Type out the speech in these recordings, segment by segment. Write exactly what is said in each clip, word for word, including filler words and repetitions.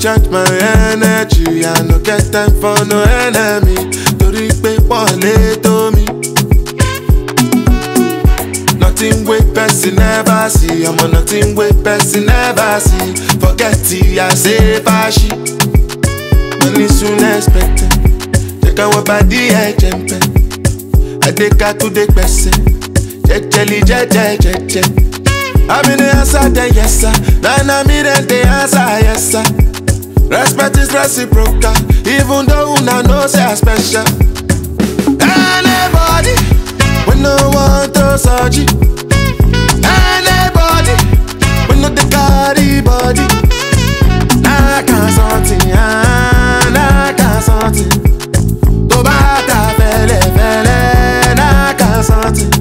recharge my energy. I no get time for no enemy. Tori pe wole to me. Nothing wey person never see. I'm on nothing wey person never see. Forget it, I say fashi. Money soon expected. Take our body, I jump. I take her to the person. Jelly, jelly, jelly. I'm in the answer, then yes sir. Then I'm in the answer, yes sir. Respect is reciprocal, even though una know say I special. Anybody, we no want to search. Anybody, we no the carry body. I can't something, I can't something. To bata fele fele, I can't something.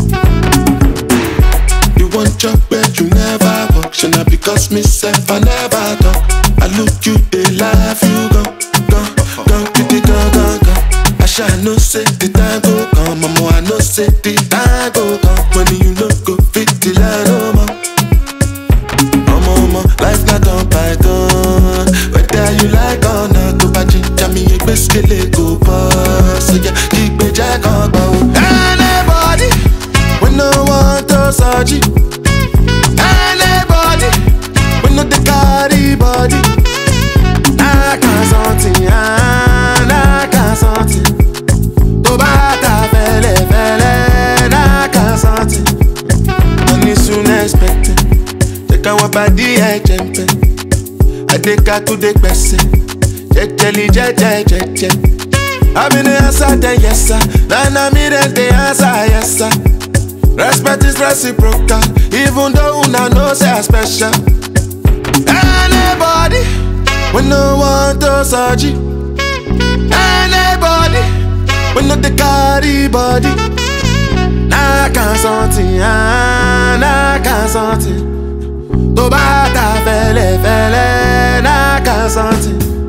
You want job where you never work, should not because myself I never talk. I look you, they laugh, you go, go, go, go, go, go, go. I shall no say the time go come, mama, I no say the time go come. When you look go fit the line, no more. Mama, mama, life not on python. Whether you like or not, go back in, jammy, you best get it go pass. So yeah, keep me jack on go. Anybody, we no want to search it. Anybody, we no the carry body. I can't something, I can't something. To bata fele fele, I can't something. Money soon expected. Take our body, I jump. I take her to the person. Jelly, jelly, jelly. I'm in the answer, then yes sir. Then I'm in the answer, yes sir. Respect is reciprocal, even though una know say I special. Anybody, we no want to search it. Anybody, we no the carry body. I can't something, I can't something. To bata fele fele, I can't something.